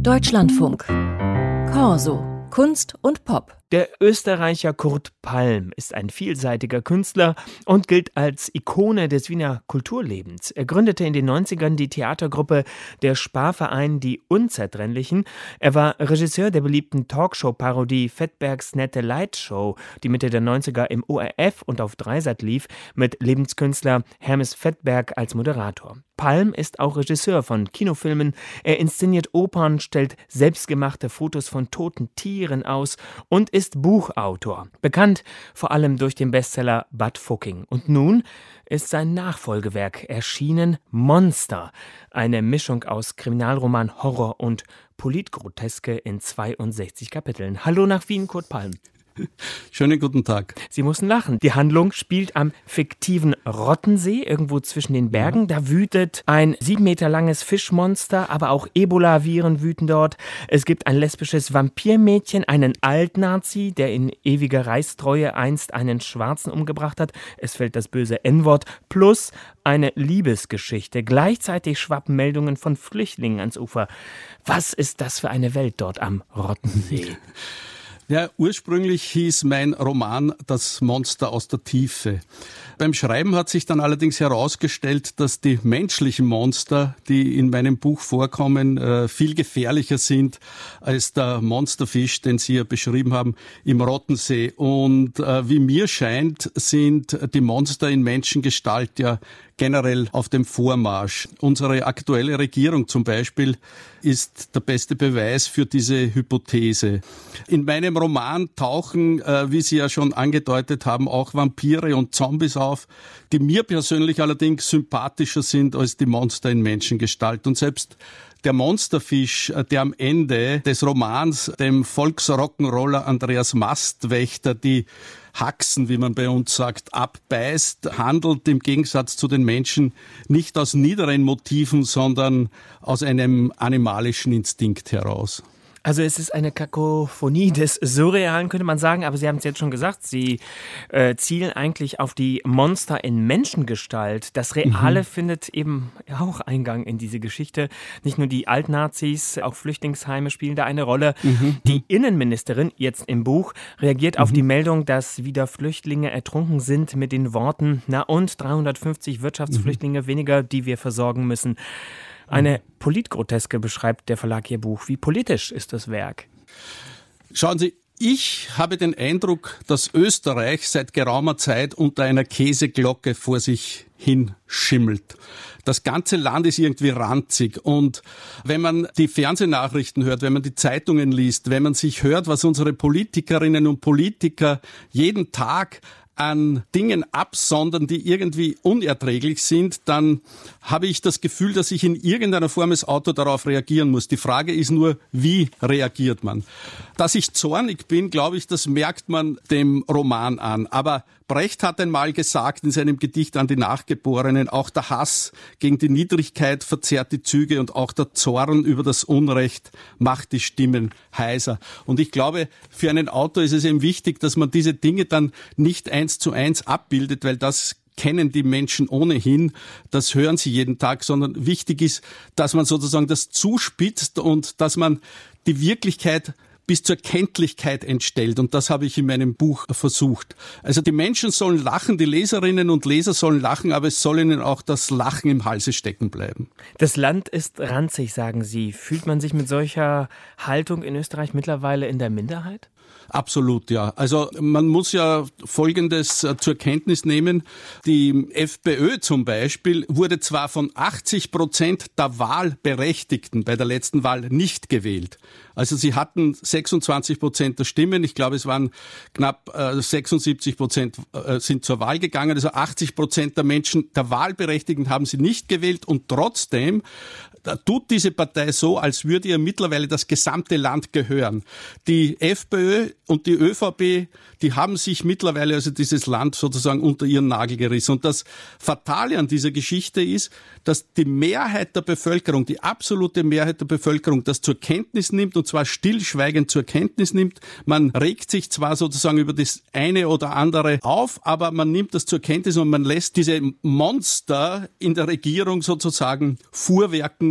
Deutschlandfunk. Corso. Kunst und Pop. Der Österreicher Kurt Palm ist ein vielseitiger Künstler und gilt als Ikone des Wiener Kulturlebens. Er gründete in den 90ern die Theatergruppe Der Sparverein Die Unzertrennlichen. Er war Regisseur der beliebten Talkshow-Parodie Fettbergs Nette Lightshow, die Mitte der 90er im ORF und auf Dreisat lief, mit Lebenskünstler Hermes Fettberg als Moderator. Palm ist auch Regisseur von Kinofilmen. Er inszeniert Opern, stellt selbstgemachte Fotos von toten Tieren aus und ist Buchautor. Bekannt vor allem durch den Bestseller Bud Fucking. Und nun ist sein Nachfolgewerk erschienen, Monster. Eine Mischung aus Kriminalroman, Horror und Politgroteske in 62 Kapiteln. Hallo nach Wien, Kurt Palm. Schönen guten Tag. Sie mussten lachen. Die Handlung spielt am fiktiven Rottensee, irgendwo zwischen den Bergen. Da wütet ein 7 Meter langes Fischmonster, aber auch Ebola-Viren wüten dort. Es gibt ein lesbisches Vampirmädchen, einen Altnazi, der in ewiger Reichstreue einst einen Schwarzen umgebracht hat. Es fällt das böse N-Wort. Plus eine Liebesgeschichte. Gleichzeitig schwappen Meldungen von Flüchtlingen ans Ufer. Was ist das für eine Welt dort am Rottensee? Ja, ursprünglich hieß mein Roman Das Monster aus der Tiefe. Beim Schreiben hat sich dann allerdings herausgestellt, dass die menschlichen Monster, die in meinem Buch vorkommen, viel gefährlicher sind als der Monsterfisch, den Sie ja beschrieben haben, im Rottensee. Und wie mir scheint, sind die Monster in Menschengestalt ja generell auf dem Vormarsch. Unsere aktuelle Regierung zum Beispiel ist der beste Beweis für diese Hypothese. In meinem Roman tauchen, wie Sie ja schon angedeutet haben, auch Vampire und Zombies auf, die mir persönlich allerdings sympathischer sind als die Monster in Menschengestalt. Und selbst der Monsterfisch, der am Ende des Romans dem Volksrock'n'Roller Andreas Mastwächter die Haxen, wie man bei uns sagt, abbeißt, handelt im Gegensatz zu den Menschen nicht aus niederen Motiven, sondern aus einem animalischen Instinkt heraus. Also es ist eine Kakophonie des Surrealen, könnte man sagen, aber Sie haben es jetzt schon gesagt, Sie zielen eigentlich auf die Monster in Menschengestalt. Das Reale findet eben auch Eingang in diese Geschichte. Nicht nur die Altnazis, auch Flüchtlingsheime spielen da eine Rolle. Die Innenministerin, jetzt im Buch, reagiert auf die Meldung, dass wieder Flüchtlinge ertrunken sind mit den Worten, na und 350 Wirtschaftsflüchtlinge weniger, die wir versorgen müssen. Eine Politgroteske beschreibt der Verlag Ihr Buch. Wie politisch ist das Werk? Schauen Sie, ich habe den Eindruck, dass Österreich seit geraumer Zeit unter einer Käseglocke vor sich hinschimmelt. Das ganze Land ist irgendwie ranzig und wenn man die Fernsehnachrichten hört, wenn man die Zeitungen liest, wenn man sich hört, was unsere Politikerinnen und Politiker jeden Tag an Dingen absondern, die irgendwie unerträglich sind, dann habe ich das Gefühl, dass ich in irgendeiner Form als Autor darauf reagieren muss. Die Frage ist nur, wie reagiert man? Dass ich zornig bin, glaube ich, das merkt man dem Roman an. Aber Brecht hat einmal gesagt in seinem Gedicht an die Nachgeborenen, auch der Hass gegen die Niedrigkeit verzerrt die Züge und auch der Zorn über das Unrecht macht die Stimmen heiser. Und ich glaube, für einen Autor ist es eben wichtig, dass man diese Dinge dann nicht 1:1 abbildet, weil das kennen die Menschen ohnehin, das hören sie jeden Tag, sondern wichtig ist, dass man sozusagen das zuspitzt und dass man die Wirklichkeit bis zur Kenntlichkeit entstellt. Und das habe ich in meinem Buch versucht. Also die Menschen sollen lachen, die Leserinnen und Leser sollen lachen, aber es soll ihnen auch das Lachen im Halse stecken bleiben. Das Land ist ranzig, sagen Sie. Fühlt man sich mit solcher Haltung in Österreich mittlerweile in der Minderheit? Absolut, ja. Also man muss ja Folgendes zur Kenntnis nehmen. Die FPÖ zum Beispiel wurde zwar von 80% der Wahlberechtigten bei der letzten Wahl nicht gewählt. Also sie hatten 26% der Stimmen. Ich glaube, es waren knapp 76% sind zur Wahl gegangen. Also 80% der Menschen, der Wahlberechtigten, haben sie nicht gewählt. Und trotzdem tut diese Partei so, als würde ihr mittlerweile das gesamte Land gehören. Die FPÖ und die ÖVP, die haben sich mittlerweile also dieses Land sozusagen unter ihren Nagel gerissen. Und das Fatale an dieser Geschichte ist, dass die Mehrheit der Bevölkerung, die absolute Mehrheit der Bevölkerung das zur Kenntnis nimmt und zwar stillschweigend zur Kenntnis nimmt. Man regt sich zwar sozusagen über das eine oder andere auf, aber man nimmt das zur Kenntnis und man lässt diese Monster in der Regierung sozusagen fuhrwerken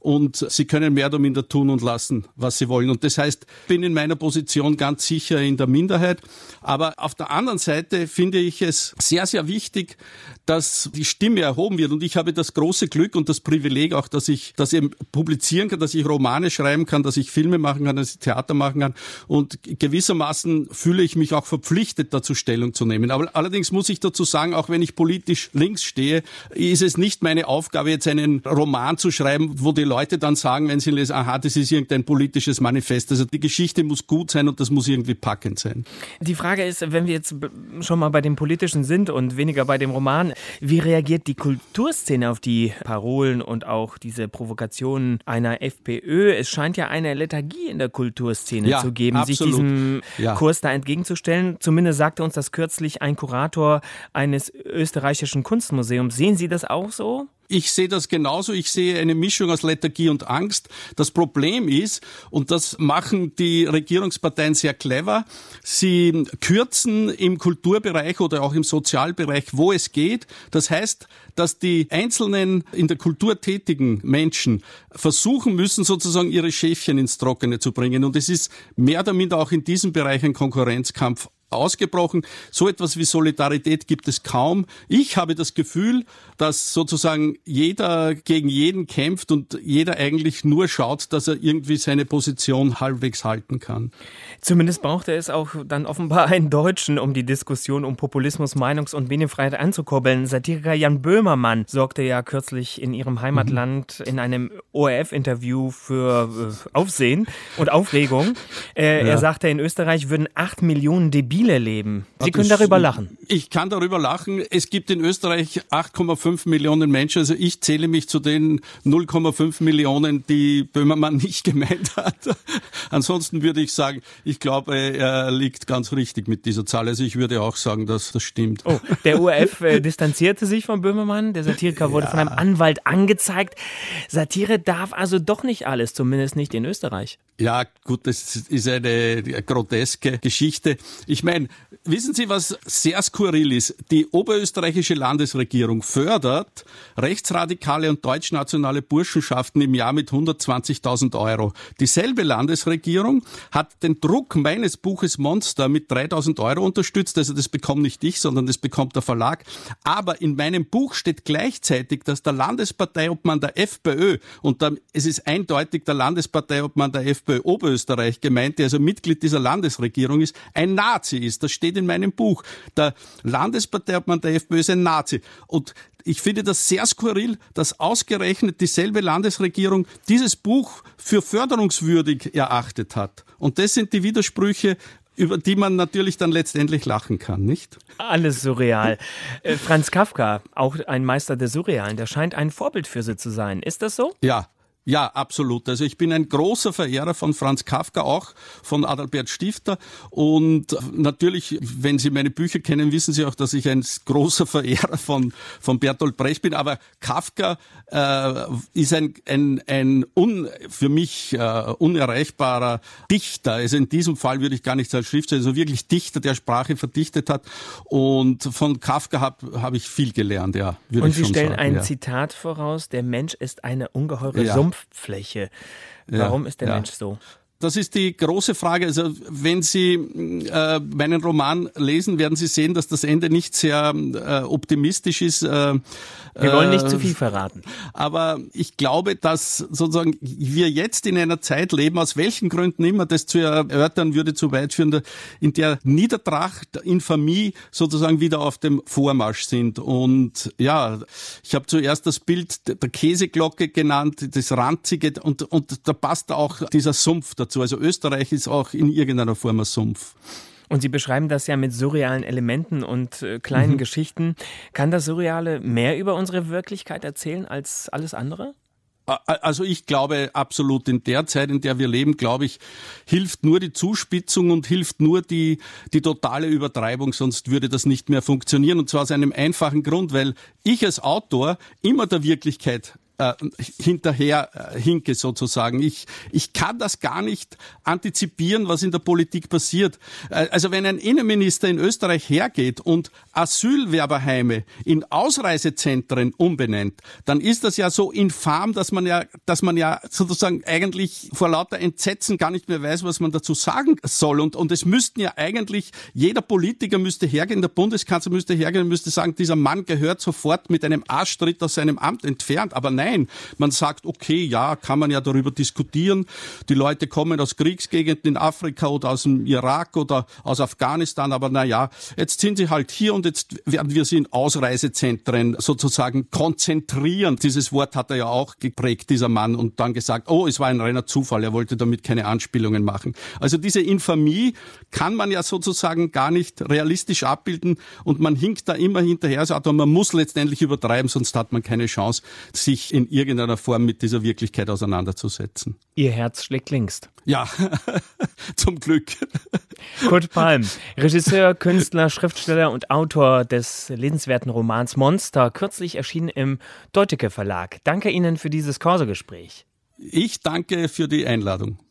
und sie können mehr oder minder tun und lassen, was sie wollen. Und das heißt, ich bin in meiner Position ganz sicher in der Minderheit. Aber auf der anderen Seite finde ich es sehr, sehr wichtig, dass die Stimme erhoben wird. Und ich habe das große Glück und das Privileg auch, dass ich das eben publizieren kann, dass ich Romane schreiben kann, dass ich Filme machen kann, dass ich Theater machen kann. Und gewissermaßen fühle ich mich auch verpflichtet, dazu Stellung zu nehmen. Aber allerdings muss ich dazu sagen, auch wenn ich politisch links stehe, ist es nicht meine Aufgabe, jetzt einen Roman zu schreiben, wo die Leute dann sagen, wenn sie lesen, aha, das ist irgendein politisches Manifest. Also die Geschichte muss gut sein und das muss irgendwie packend sein. Die Frage ist, wenn wir jetzt schon mal bei dem Politischen sind und weniger bei dem Roman, wie reagiert die Kulturszene auf die Parolen und auch diese Provokationen einer FPÖ? Es scheint ja eine Lethargie in der Kulturszene zu geben, absolut. sich diesem Kurs da entgegenzustellen. Zumindest sagte uns das kürzlich ein Kurator eines österreichischen Kunstmuseums. Sehen Sie das auch so? Ich sehe das genauso. Ich sehe eine Mischung aus Lethargie und Angst. Das Problem ist, und das machen die Regierungsparteien sehr clever, sie kürzen im Kulturbereich oder auch im Sozialbereich, wo es geht. Das heißt, dass die einzelnen in der Kultur tätigen Menschen versuchen müssen, sozusagen ihre Schäfchen ins Trockene zu bringen. Und es ist mehr oder minder auch in diesem Bereich ein Konkurrenzkampf ausgebrochen. So etwas wie Solidarität gibt es kaum. Ich habe das Gefühl, dass sozusagen jeder gegen jeden kämpft und jeder eigentlich nur schaut, dass er irgendwie seine Position halbwegs halten kann. Zumindest brauchte es auch dann offenbar einen Deutschen, um die Diskussion um Populismus, Meinungs- und Medienfreiheit anzukurbeln. Satiriker Jan Böhmermann sorgte ja kürzlich in ihrem Heimatland in einem ORF-Interview für Aufsehen und Aufregung. Er sagte, in Österreich würden 8 Millionen Debile leben. Sie können darüber lachen. Ich kann darüber lachen. Es gibt in Österreich 8,5 Millionen Menschen. Also ich zähle mich zu den 0,5 Millionen, die Böhmermann nicht gemeint hat. Ansonsten würde ich sagen, ich glaube, er liegt ganz richtig mit dieser Zahl. Also ich würde auch sagen, dass das stimmt. Oh, der ORF distanzierte sich von Böhmermann. Der Satiriker wurde von einem Anwalt angezeigt. Satire darf also doch nicht alles, zumindest nicht in Österreich. Ja, gut, das ist eine groteske Geschichte. Ich meine, wissen Sie, was sehr skurril ist? Die oberösterreichische Landesregierung fördert rechtsradikale und deutschnationale Burschenschaften im Jahr mit 120.000 Euro. Dieselbe Landesregierung hat den Druck meines Buches Monster mit 3.000 Euro unterstützt. Also das bekommt nicht ich, sondern das bekommt der Verlag. Aber in meinem Buch steht gleichzeitig, dass der Landesparteiobmann der FPÖ, und es ist eindeutig der Landesparteiobmann der FPÖ Oberösterreich gemeint, der also Mitglied dieser Landesregierung ist, ein Nazi ist. Das steht in meinem Buch. Der Landesparteiobmann der FPÖ ist ein Nazi. Und ich finde das sehr skurril, dass ausgerechnet dieselbe Landesregierung dieses Buch für förderungswürdig erachtet hat. Und das sind die Widersprüche, über die man natürlich dann letztendlich lachen kann, nicht? Alles surreal. Franz Kafka, auch ein Meister des Surrealen, der scheint ein Vorbild für Sie zu sein. Ist das so? Ja, absolut. Also ich bin ein großer Verehrer von Franz Kafka, auch von Adalbert Stifter. Und natürlich, wenn Sie meine Bücher kennen, wissen Sie auch, dass ich ein großer Verehrer von Bertolt Brecht bin. Aber Kafka ist ein für mich unerreichbarer Dichter. Also in diesem Fall würde ich gar nicht als Schriftsteller, also wirklich Dichter, der Sprache verdichtet hat. Und von Kafka habe ich viel gelernt, ja. Und Sie stellen ein Zitat voraus, der Mensch ist eine ungeheure Sumpffläche. Warum ist der Mensch so? Das ist die große Frage. Also wenn Sie meinen Roman lesen, werden Sie sehen, dass das Ende nicht sehr optimistisch ist. Wir wollen nicht zu viel verraten. Aber ich glaube, dass sozusagen wir jetzt in einer Zeit leben, aus welchen Gründen immer, das zu erörtern würde zu weit führen, in der Niedertracht, Infamie sozusagen wieder auf dem Vormarsch sind. Und ja, ich habe zuerst das Bild der Käseglocke genannt, das Ranzige, und da passt auch dieser Sumpf dazu. Also Österreich ist auch in irgendeiner Form ein Sumpf. Und Sie beschreiben das ja mit surrealen Elementen und kleinen Geschichten. Kann das Surreale mehr über unsere Wirklichkeit erzählen als alles andere? Also ich glaube absolut, in der Zeit, in der wir leben, glaube ich, hilft nur die Zuspitzung und hilft nur die totale Übertreibung, sonst würde das nicht mehr funktionieren. Und zwar aus einem einfachen Grund, weil ich als Autor immer der Wirklichkeit hinterher hinke sozusagen. Ich kann das gar nicht antizipieren, was in der Politik passiert. Also wenn ein Innenminister in Österreich hergeht und Asylwerberheime in Ausreisezentren umbenennt, dann ist das ja so infam, dass man ja sozusagen eigentlich vor lauter Entsetzen gar nicht mehr weiß, was man dazu sagen soll. Und es müssten ja eigentlich, jeder Politiker müsste hergehen, der Bundeskanzler müsste hergehen und müsste sagen, dieser Mann gehört sofort mit einem Arschtritt aus seinem Amt entfernt. Aber nein, man sagt, okay, ja, kann man ja darüber diskutieren. Die Leute kommen aus Kriegsgegenden in Afrika oder aus dem Irak oder aus Afghanistan, aber naja, jetzt sind sie halt hier und jetzt werden wir sie in Ausreisezentren sozusagen konzentrieren. Dieses Wort hat er ja auch geprägt, dieser Mann, und dann gesagt, oh, es war ein reiner Zufall, er wollte damit keine Anspielungen machen. Also diese Infamie kann man ja sozusagen gar nicht realistisch abbilden und man hinkt da immer hinterher, aber man muss letztendlich übertreiben, sonst hat man keine Chance, sich in irgendeiner Form mit dieser Wirklichkeit auseinanderzusetzen. Ihr Herz schlägt links. Ja, zum Glück. Kurt Palm, Regisseur, Künstler, Schriftsteller und Autor des lesenswerten Romans Monster, kürzlich erschienen im Deutecke Verlag. Danke Ihnen für dieses Corso-Gespräch. Ich danke für die Einladung.